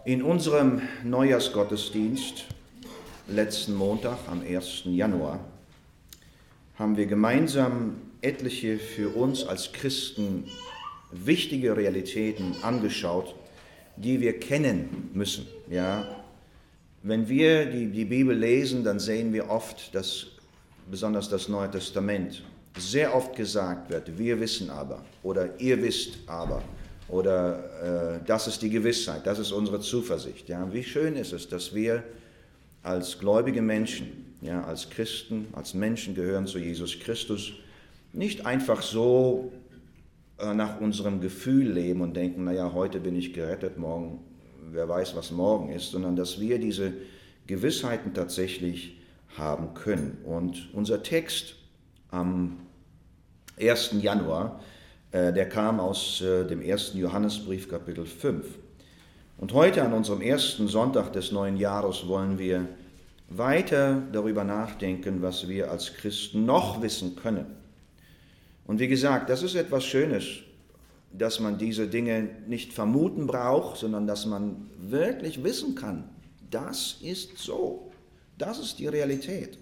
In unserem Neujahrsgottesdienst letzten Montag am 1. Januar haben wir gemeinsam etliche für uns als Christen wichtige Realitäten angeschaut, die wir kennen müssen. Ja? Wenn wir die Bibel lesen, dann sehen wir oft, dass besonders das Neue Testament sehr oft gesagt wird, wir wissen aber oder ihr wisst aber oder das ist die Gewissheit, das ist unsere Zuversicht. Ja? Wie schön ist es, dass wir als gläubige Menschen, ja, als Christen, als Menschen gehören zu Jesus Christus, nicht einfach so nach unserem Gefühl leben und denken, naja, heute bin ich gerettet, morgen, wer weiß, was morgen ist, sondern dass wir diese Gewissheiten tatsächlich haben können. Und unser Text am 1. Januar, der kam aus dem 1. Johannesbrief, Kapitel 5. Und heute an unserem ersten Sonntag des neuen Jahres wollen wir weiter darüber nachdenken, was wir als Christen noch wissen können. Und wie gesagt, das ist etwas Schönes, dass man diese Dinge nicht vermuten braucht, sondern dass man wirklich wissen kann, das ist so, das ist die Realität.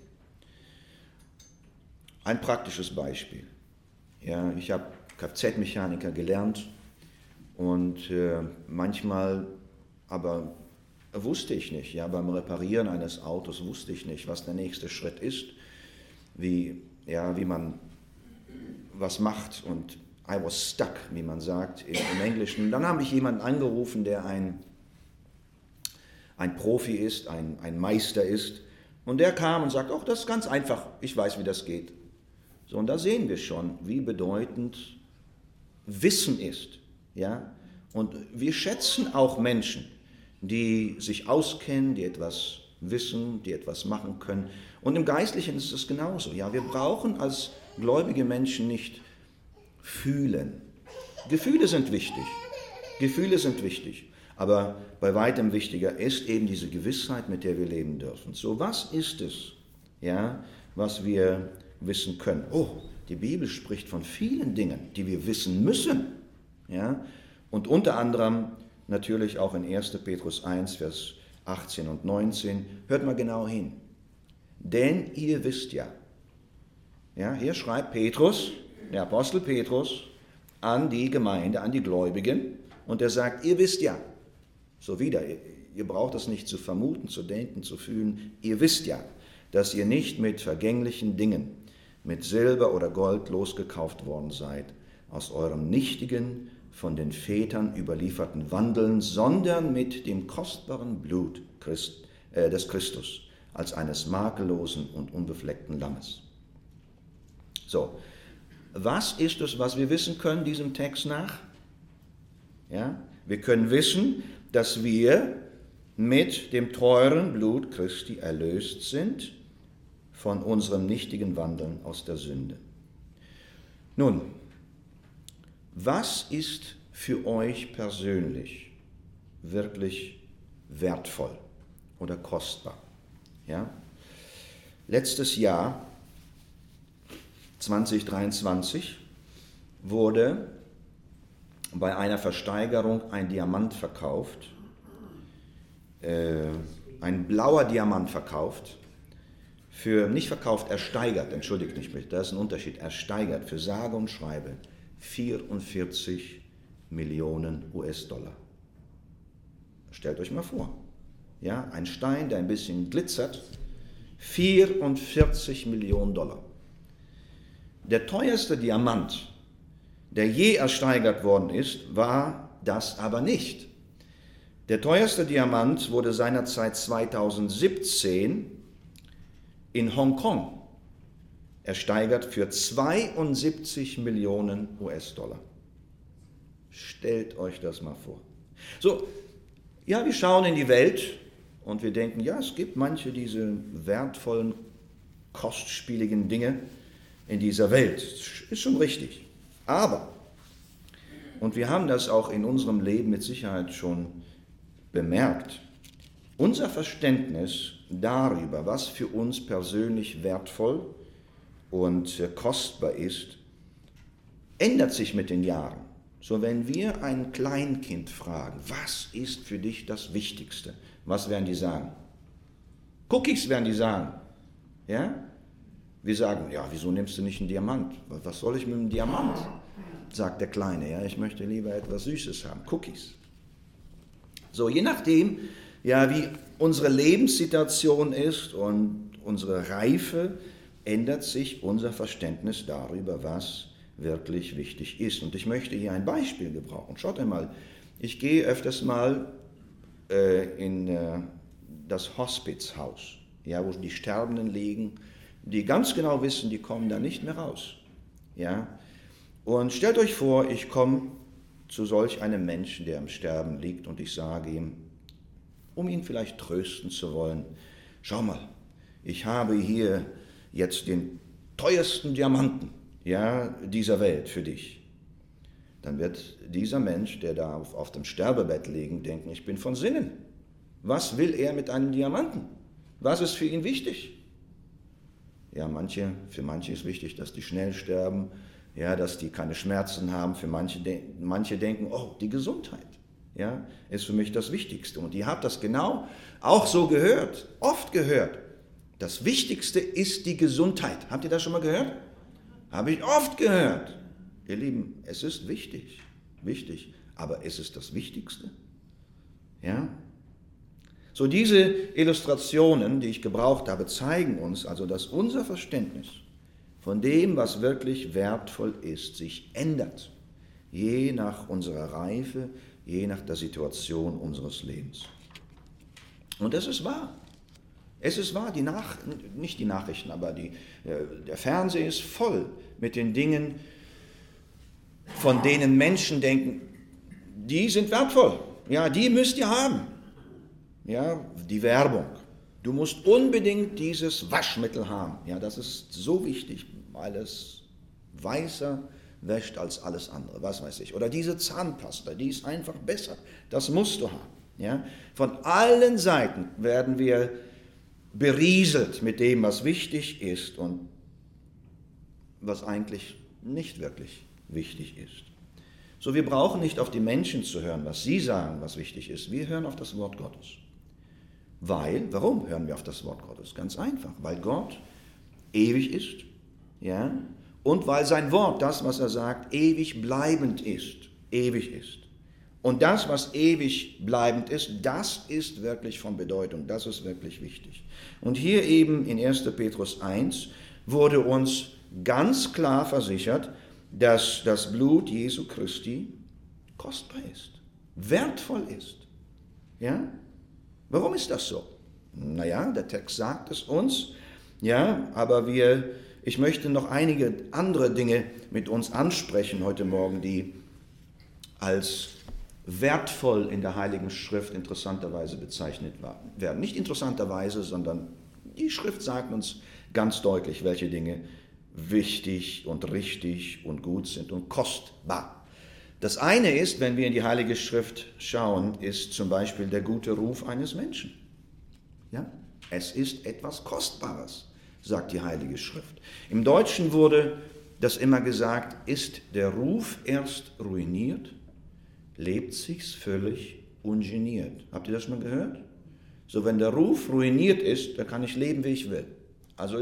Ein praktisches Beispiel. Ja, ich habe Kfz-Mechaniker gelernt und manchmal aber wusste ich nicht, ja, beim Reparieren eines Autos wusste ich nicht, was der nächste Schritt ist, wie man was macht, und I was stuck, wie man sagt im Englischen. Dann habe ich jemanden angerufen, der ein Profi ist, ein Meister ist, und der kam und sagt, das ist ganz einfach, ich weiß, wie das geht. So, und da sehen wir schon, wie bedeutend Wissen ist. Ja? Und wir schätzen auch Menschen, die sich auskennen, die etwas wissen, die etwas machen können. Und im Geistlichen ist es genauso. Ja? Wir brauchen als gläubige Menschen nicht fühlen. Gefühle sind wichtig. Aber bei weitem wichtiger ist eben diese Gewissheit, mit der wir leben dürfen. So, was ist es, ja, was wir wissen können? Die Bibel spricht von vielen Dingen, die wir wissen müssen. Ja? Und unter anderem natürlich auch in 1. Petrus 1, Vers 18 und 19. Hört mal genau hin. Denn ihr wisst ja, hier schreibt Petrus, der Apostel Petrus, an die Gemeinde, an die Gläubigen, und er sagt, ihr wisst ja, so wieder, ihr braucht es nicht zu vermuten, zu denken, zu fühlen, ihr wisst ja, dass ihr nicht mit vergänglichen Dingen, mit Silber oder Gold losgekauft worden seid, aus eurem nichtigen, von den Vätern überlieferten Wandeln, sondern mit dem kostbaren Blut des Christus, als eines makellosen und unbefleckten Lammes. So, was ist es, was wir wissen können, diesem Text nach? Ja, wir können wissen, dass wir mit dem teuren Blut Christi erlöst sind von unserem nichtigen Wandeln aus der Sünde. Nun, was ist für euch persönlich wirklich wertvoll oder kostbar? Ja? Letztes Jahr, 2023, wurde bei einer Versteigerung ein Diamant verkauft, ein blauer Diamant verkauft, ersteigert, entschuldigt mich, da ist ein Unterschied, ersteigert für sage und schreibe 44 Millionen US-Dollar. Stellt euch mal vor, ja, ein Stein, der ein bisschen glitzert, 44 Millionen Dollar. Der teuerste Diamant, der je ersteigert worden ist, war das aber nicht. Der teuerste Diamant wurde seinerzeit 2017 in Hongkong ersteigert für 72 Millionen US-Dollar. Stellt euch das mal vor. So, ja, wir schauen in die Welt und wir denken, ja, es gibt manche diese wertvollen, kostspieligen Dinge in dieser Welt. Ist schon richtig. Aber, und wir haben das auch in unserem Leben mit Sicherheit schon bemerkt, unser Verständnis darüber, was für uns persönlich wertvoll und kostbar ist, ändert sich mit den Jahren. So, wenn wir ein Kleinkind fragen, was ist für dich das Wichtigste? Was werden die sagen? Cookies werden die sagen. Ja? Wir sagen, ja, wieso nimmst du nicht einen Diamant? Was soll ich mit einem Diamant? Sagt der Kleine, ja, ich möchte lieber etwas Süßes haben, Cookies. So, je nachdem, ja, wie unsere Lebenssituation ist und unsere Reife, ändert sich unser Verständnis darüber, was wirklich wichtig ist. Und ich möchte hier ein Beispiel gebrauchen. Schaut einmal, ich gehe öfters mal in das Hospizhaus, ja, wo die Sterbenden liegen, die ganz genau wissen, die kommen da nicht mehr raus. Ja? Und stellt euch vor, ich komme zu solch einem Menschen, der am Sterben liegt, und ich sage ihm, um ihn vielleicht trösten zu wollen, schau mal, ich habe hier jetzt den teuersten Diamanten, ja, dieser Welt für dich. Dann wird dieser Mensch, der da auf dem Sterbebett liegt, denken, ich bin von Sinnen. Was will er mit einem Diamanten? Was ist für ihn wichtig? Ja, für manche ist wichtig, dass die schnell sterben, ja, dass die keine Schmerzen haben. Für manche denken, oh, die Gesundheit, ja, ist für mich das Wichtigste. Und ihr habt das genau auch so gehört, oft gehört. Das Wichtigste ist die Gesundheit. Habt ihr das schon mal gehört? Habe ich oft gehört. Ihr Lieben, es ist wichtig, aber ist es das Wichtigste? Ja? So, diese Illustrationen, die ich gebraucht habe, zeigen uns also, dass unser Verständnis von dem, was wirklich wertvoll ist, sich ändert, je nach unserer Reife, je nach der Situation unseres Lebens. Und das ist wahr. Es ist wahr, nicht die Nachrichten, aber der Fernseher ist voll mit den Dingen, von denen Menschen denken, die sind wertvoll, ja, die müsst ihr haben. Ja, die Werbung. Du musst unbedingt dieses Waschmittel haben. Ja, das ist so wichtig, weil es weißer wäscht als alles andere, was weiß ich. Oder diese Zahnpasta, die ist einfach besser. Das musst du haben. Ja? Von allen Seiten werden wir berieselt mit dem, was wichtig ist und was eigentlich nicht wirklich wichtig ist. So, wir brauchen nicht auf die Menschen zu hören, was sie sagen, was wichtig ist. Wir hören auf das Wort Gottes. Warum hören wir auf das Wort Gottes? Ganz einfach, weil Gott ewig ist, ja, und weil sein Wort, das, was er sagt, ewig bleibend ist, ewig ist. Und das, was ewig bleibend ist, das ist wirklich von Bedeutung, das ist wirklich wichtig. Und hier eben in 1. Petrus 1 wurde uns ganz klar versichert, dass das Blut Jesu Christi kostbar ist, wertvoll ist. Ja? Warum ist das so? Naja, der Text sagt es uns, ja, aber ich möchte noch einige andere Dinge mit uns ansprechen heute Morgen, die als wertvoll in der Heiligen Schrift interessanterweise bezeichnet werden. Nicht interessanterweise, sondern die Schrift sagt uns ganz deutlich, welche Dinge wichtig und richtig und gut sind und kostbar. Das eine ist, wenn wir in die Heilige Schrift schauen, ist zum Beispiel der gute Ruf eines Menschen. Ja? Es ist etwas Kostbares, sagt die Heilige Schrift. Im Deutschen wurde das immer gesagt, ist der Ruf erst ruiniert, lebt sich's völlig ungeniert. Habt ihr das schon mal gehört? So, wenn der Ruf ruiniert ist, dann kann ich leben, wie ich will. Also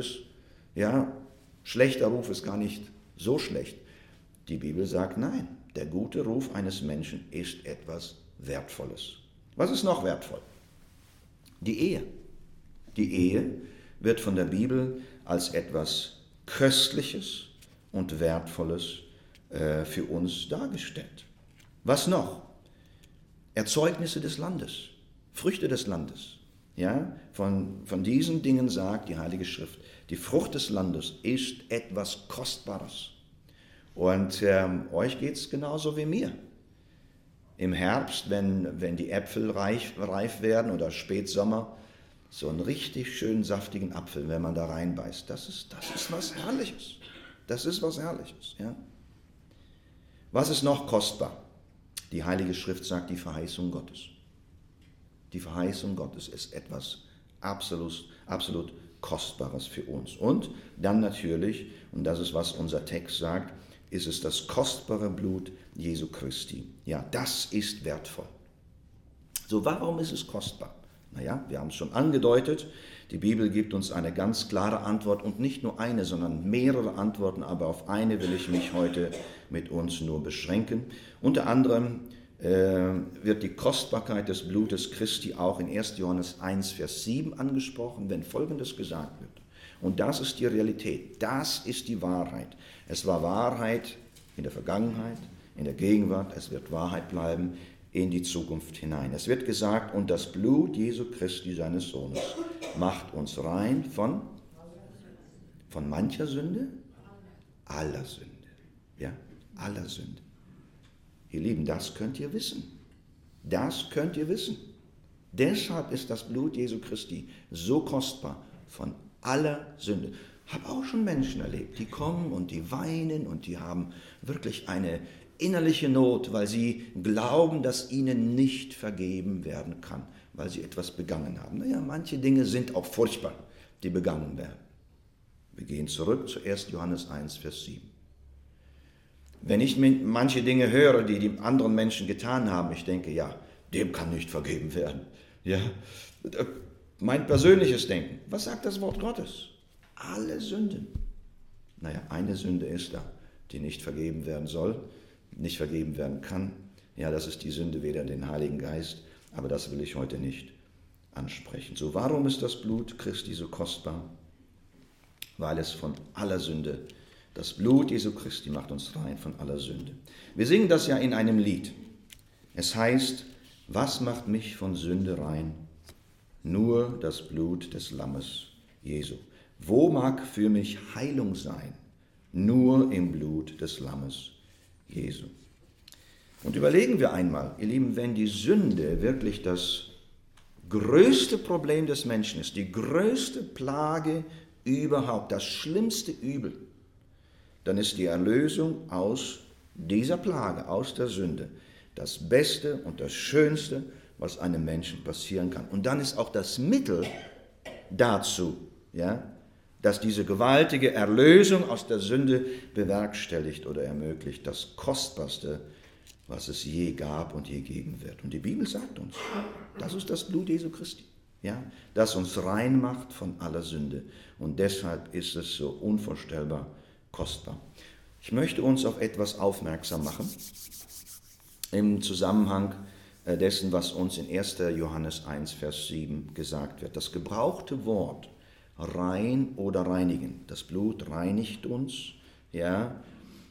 schlechter Ruf ist gar nicht so schlecht. Die Bibel sagt nein. Der gute Ruf eines Menschen ist etwas Wertvolles. Was ist noch wertvoll? Die Ehe. Die Ehe wird von der Bibel als etwas Köstliches und Wertvolles für uns dargestellt. Was noch? Erzeugnisse des Landes, Früchte des Landes. Ja? Von diesen Dingen sagt die Heilige Schrift, die Frucht des Landes ist etwas Kostbares. Und euch geht es genauso wie mir. Im Herbst, wenn die Äpfel reif werden oder Spätsommer, so einen richtig schönen saftigen Apfel, wenn man da reinbeißt, das ist was Herrliches. Das ist was Herrliches. Ja? Was ist noch kostbar? Die Heilige Schrift sagt die Verheißung Gottes. Die Verheißung Gottes ist etwas absolut Kostbares für uns. Und dann natürlich, und das ist, was unser Text sagt, ist es das kostbare Blut Jesu Christi. Ja, das ist wertvoll. So, warum ist es kostbar? Naja, wir haben es schon angedeutet, die Bibel gibt uns eine ganz klare Antwort und nicht nur eine, sondern mehrere Antworten, aber auf eine will ich mich heute mit uns nur beschränken. Unter anderem wird die Kostbarkeit des Blutes Christi auch in 1. Johannes 1, Vers 7 angesprochen, wenn Folgendes gesagt wird. Und das ist die Realität, das ist die Wahrheit. Es war Wahrheit in der Vergangenheit, in der Gegenwart, es wird Wahrheit bleiben in die Zukunft hinein. Es wird gesagt, und das Blut Jesu Christi, seines Sohnes, macht uns rein von mancher Sünde? Aller Sünde. Ja, aller Sünde. Ihr Lieben, das könnt ihr wissen. Das könnt ihr wissen. Deshalb ist das Blut Jesu Christi so kostbar, von aller Sünde. Ich habe auch schon Menschen erlebt, die kommen und die weinen und die haben wirklich eine innerliche Not, weil sie glauben, dass ihnen nicht vergeben werden kann, weil sie etwas begangen haben. Naja, manche Dinge sind auch furchtbar, die begangen werden. Wir gehen zurück zu 1. Johannes 1, Vers 7. Wenn ich manche Dinge höre, die die anderen Menschen getan haben, ich denke, ja, dem kann nicht vergeben werden. Ja, mein persönliches Denken. Was sagt das Wort Gottes? Alle Sünden. Naja, eine Sünde ist da, die nicht vergeben werden soll, nicht vergeben werden kann. Ja, das ist die Sünde wider den Heiligen Geist, aber das will ich heute nicht ansprechen. So, warum ist das Blut Christi so kostbar? Weil es von aller Sünde, das Blut Jesu Christi macht uns rein von aller Sünde. Wir singen das ja in einem Lied. Es heißt, was macht mich von Sünde rein? Nur das Blut des Lammes Jesu. Wo mag für mich Heilung sein? Nur im Blut des Lammes Jesu. Und überlegen wir einmal, ihr Lieben, wenn die Sünde wirklich das größte Problem des Menschen ist, die größte Plage überhaupt, das schlimmste Übel, dann ist die Erlösung aus dieser Plage, aus der Sünde, das Beste und das Schönste, was einem Menschen passieren kann. Und dann ist auch das Mittel dazu, ja, dass diese gewaltige Erlösung aus der Sünde bewerkstelligt oder ermöglicht, das Kostbarste, was es je gab und je geben wird. Und die Bibel sagt uns, das ist das Blut Jesu Christi, ja, das uns rein macht von aller Sünde. Und deshalb ist es so unvorstellbar kostbar. Ich möchte uns auf etwas aufmerksam machen im Zusammenhang dessen, was uns in 1. Johannes 1, Vers 7 gesagt wird. Das gebrauchte Wort rein oder reinigen. Das Blut reinigt uns, ja,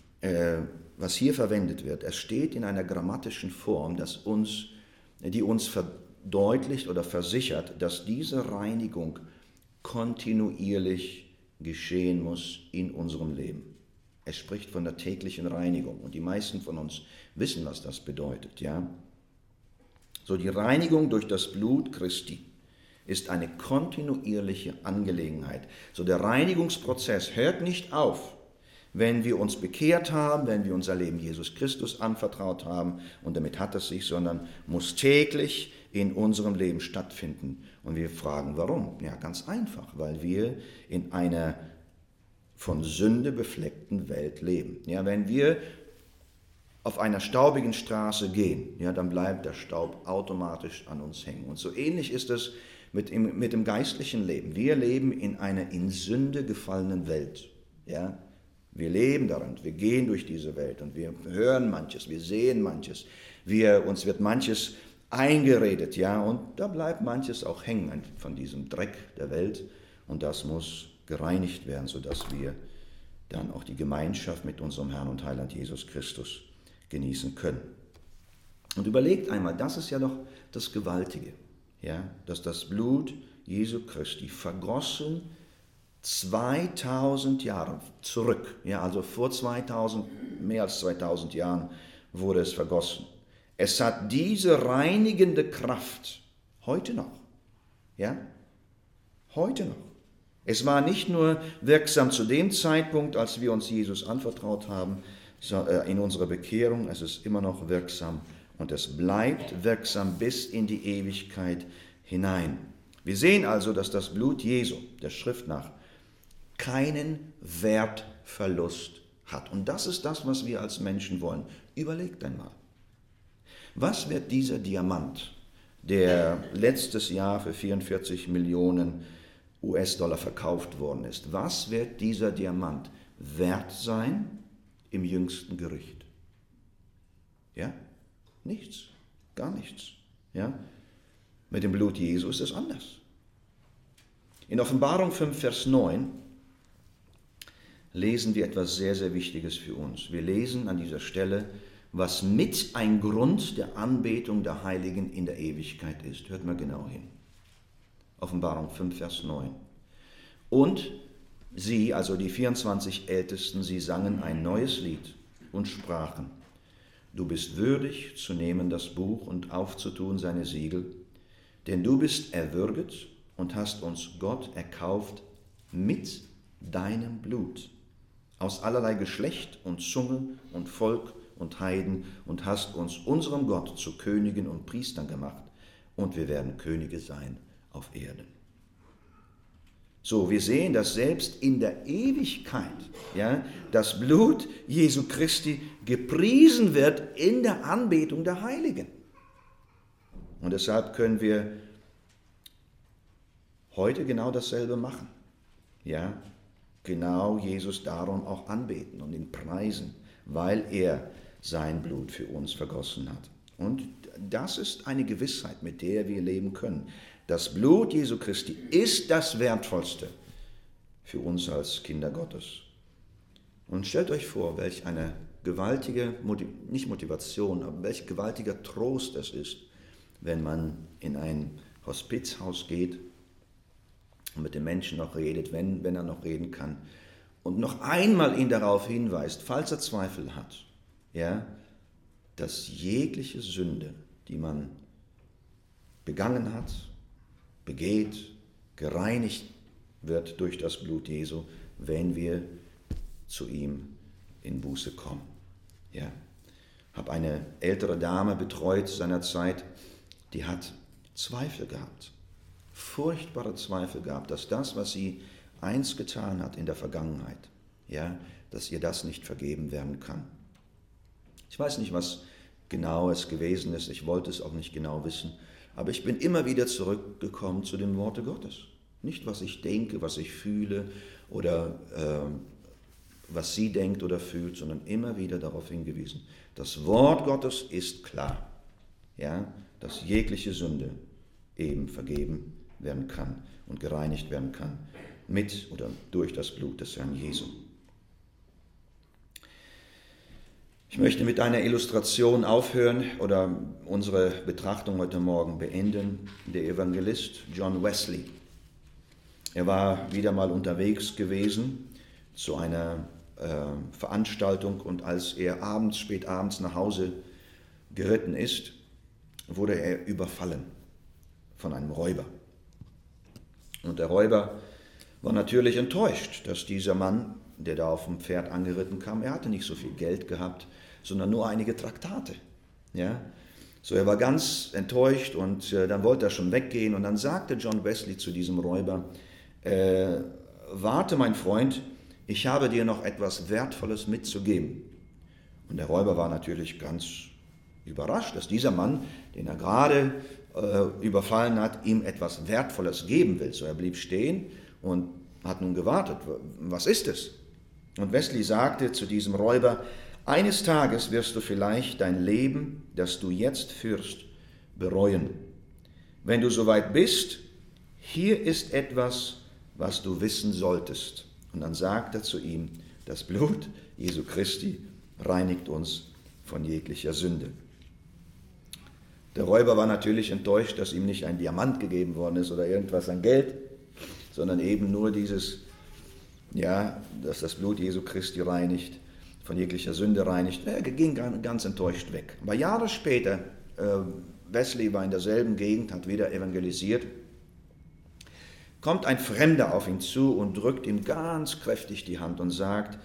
was hier verwendet wird. Es steht in einer grammatischen Form, die uns verdeutlicht oder versichert, dass diese Reinigung kontinuierlich geschehen muss in unserem Leben. Es spricht von der täglichen Reinigung und die meisten von uns wissen, was das bedeutet, ja. So, die Reinigung durch das Blut Christi ist eine kontinuierliche Angelegenheit. So, der Reinigungsprozess hört nicht auf, wenn wir uns bekehrt haben, wenn wir unser Leben Jesus Christus anvertraut haben und damit hat es sich, sondern muss täglich in unserem Leben stattfinden. Und wir fragen, warum? Ja, ganz einfach, weil wir in einer von Sünde befleckten Welt leben. Ja, wenn wir auf einer staubigen Straße gehen, ja, dann bleibt der Staub automatisch an uns hängen. Und so ähnlich ist es mit dem geistlichen Leben. Wir leben in einer in Sünde gefallenen Welt. Ja? Wir leben darin, wir gehen durch diese Welt und wir hören manches, wir sehen manches, uns wird manches eingeredet, ja, und da bleibt manches auch hängen von diesem Dreck der Welt und das muss gereinigt werden, sodass wir dann auch die Gemeinschaft mit unserem Herrn und Heiland Jesus Christus genießen können. Und überlegt einmal, das ist ja doch das Gewaltige, ja, dass das Blut Jesu Christi vergossen 2000 Jahre zurück, ja, also vor mehr als 2000 Jahren wurde es vergossen. Es hat diese reinigende Kraft heute noch, ja, heute noch. Es war nicht nur wirksam zu dem Zeitpunkt, als wir uns Jesus anvertraut haben, in unserer Bekehrung, es ist immer noch wirksam und es bleibt wirksam bis in die Ewigkeit hinein. Wir sehen also, dass das Blut Jesu, der Schrift nach, keinen Wertverlust hat. Und das ist das, was wir als Menschen wollen. Überlegt einmal, was wird dieser Diamant, der letztes Jahr für 44 Millionen US-Dollar verkauft worden ist, was wird dieser Diamant wert sein im jüngsten Gericht? Ja? Nichts, gar nichts. Ja? Mit dem Blut Jesu ist es anders. In Offenbarung 5, Vers 9 lesen wir etwas sehr, sehr Wichtiges für uns. Wir lesen an dieser Stelle, was mit ein Grund der Anbetung der Heiligen in der Ewigkeit ist. Hört mal genau hin. Offenbarung 5, Vers 9. Und sie, also die 24 Ältesten, sie sangen ein neues Lied und sprachen: Du bist würdig zu nehmen das Buch und aufzutun seine Siegel, denn du bist erwürget und hast uns Gott erkauft mit deinem Blut, aus allerlei Geschlecht und Zunge und Volk und Heiden, und hast uns unserem Gott zu Königen und Priestern gemacht, und wir werden Könige sein auf Erden. So, wir sehen, dass selbst in der Ewigkeit, ja, das Blut Jesu Christi gepriesen wird in der Anbetung der Heiligen. Und deshalb können wir heute genau dasselbe machen. Ja, genau Jesus darum auch anbeten und ihn preisen, weil er sein Blut für uns vergossen hat. Und das ist eine Gewissheit, mit der wir leben können. Das Blut Jesu Christi ist das Wertvollste für uns als Kinder Gottes. Und stellt euch vor, welch eine gewaltige, nicht Motivation, aber welch gewaltiger Trost es ist, wenn man in ein Hospizhaus geht und mit den Menschen noch redet, wenn er noch reden kann, und noch einmal ihn darauf hinweist, falls er Zweifel hat, ja, dass jegliche Sünde, die man begangen hat, begeht, gereinigt wird durch das Blut Jesu, wenn wir zu ihm in Buße kommen. Ja. Habe eine ältere Dame betreut seinerzeit, die hat Zweifel gehabt, furchtbare Zweifel gehabt, dass das, was sie einst getan hat in der Vergangenheit, ja, dass ihr das nicht vergeben werden kann. Ich weiß nicht, was genau es gewesen ist, ich wollte es auch nicht genau wissen, aber ich bin immer wieder zurückgekommen zu dem Worte Gottes. Nicht, was ich denke, was ich fühle oder was sie denkt oder fühlt, sondern immer wieder darauf hingewiesen. Das Wort Gottes ist klar, ja, dass jegliche Sünde eben vergeben werden kann und gereinigt werden kann mit oder durch das Blut des Herrn Jesu. Ich möchte mit einer Illustration aufhören oder unsere Betrachtung heute Morgen beenden. Der Evangelist John Wesley. Er war wieder mal unterwegs gewesen zu einer Veranstaltung, und als er spät abends nach Hause geritten ist, wurde er überfallen von einem Räuber. Und der Räuber war natürlich enttäuscht, dass dieser Mann, der da auf dem Pferd angeritten kam, er hatte nicht so viel Geld gehabt, sondern nur einige Traktate. Ja? So, er war ganz enttäuscht, und dann wollte er schon weggehen, und dann sagte John Wesley zu diesem Räuber: Warte, mein Freund, ich habe dir noch etwas Wertvolles mitzugeben. Und der Räuber war natürlich ganz überrascht, dass dieser Mann, den er gerade überfallen hat, ihm etwas Wertvolles geben will. So, er blieb stehen und hat nun gewartet. Was ist es? Und Wesley sagte zu diesem Räuber: Eines Tages wirst du vielleicht dein Leben, das du jetzt führst, bereuen. Wenn du soweit bist, hier ist etwas, was du wissen solltest. Und dann sagt er zu ihm: Das Blut Jesu Christi reinigt uns von jeglicher Sünde. Der Räuber war natürlich enttäuscht, dass ihm nicht ein Diamant gegeben worden ist oder irgendwas an Geld, sondern eben nur dieses, ja, dass das Blut Jesu Christi reinigt, von jeglicher Sünde reinigt. Er ging ganz enttäuscht weg. Aber Jahre später, Wesley war in derselben Gegend, hat wieder evangelisiert, kommt ein Fremder auf ihn zu und drückt ihm ganz kräftig die Hand und sagt,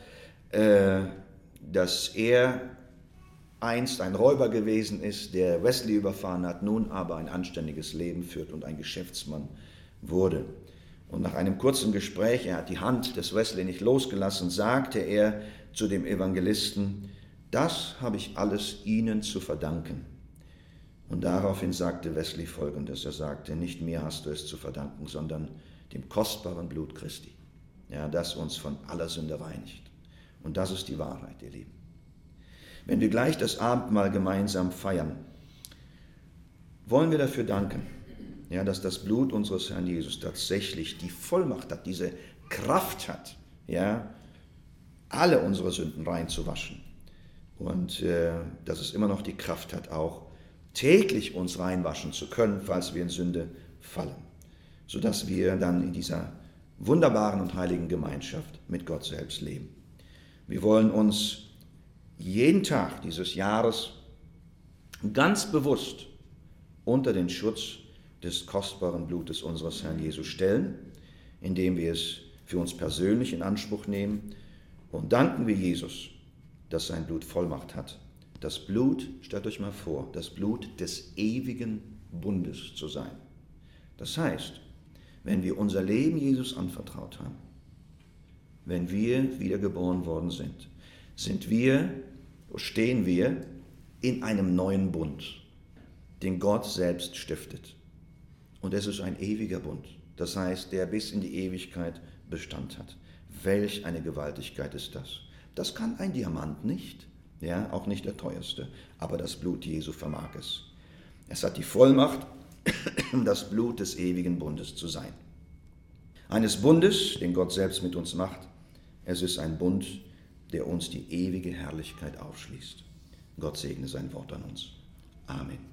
dass er einst ein Räuber gewesen ist, der Wesley überfahren hat, nun aber ein anständiges Leben führt und ein Geschäftsmann wurde. Und nach einem kurzen Gespräch, er hat die Hand des Wesley nicht losgelassen, sagte er zu dem Evangelisten, das habe ich alles Ihnen zu verdanken. Und daraufhin sagte Wesley Folgendes, er sagte, nicht mir hast du es zu verdanken, sondern dem kostbaren Blut Christi, ja, das uns von aller Sünde reinigt. Und das ist die Wahrheit, ihr Lieben. Wenn wir gleich das Abendmahl gemeinsam feiern, wollen wir dafür danken, ja, dass das Blut unseres Herrn Jesus tatsächlich die Vollmacht hat, diese Kraft hat, ja, alle unsere Sünden reinzuwaschen. Und dass es immer noch die Kraft hat, auch täglich uns reinwaschen zu können, falls wir in Sünde fallen, sodass wir dann in dieser wunderbaren und heiligen Gemeinschaft mit Gott selbst leben. Wir wollen uns jeden Tag dieses Jahres ganz bewusst unter den Schutz des kostbaren Blutes unseres Herrn Jesus stellen, indem wir es für uns persönlich in Anspruch nehmen und danken wir Jesus, dass sein Blut Vollmacht hat. Das Blut, stellt euch mal vor, das Blut des ewigen Bundes zu sein. Das heißt, wenn wir unser Leben Jesus anvertraut haben, wenn wir wiedergeboren worden sind, stehen wir in einem neuen Bund, den Gott selbst stiftet. Und es ist ein ewiger Bund, das heißt, der bis in die Ewigkeit Bestand hat. Welch eine Gewaltigkeit ist das? Das kann ein Diamant nicht, ja, auch nicht der teuerste, aber das Blut Jesu vermag es. Es hat die Vollmacht, das Blut des ewigen Bundes zu sein. Eines Bundes, den Gott selbst mit uns macht. Es ist ein Bund, der uns die ewige Herrlichkeit aufschließt. Gott segne sein Wort an uns. Amen.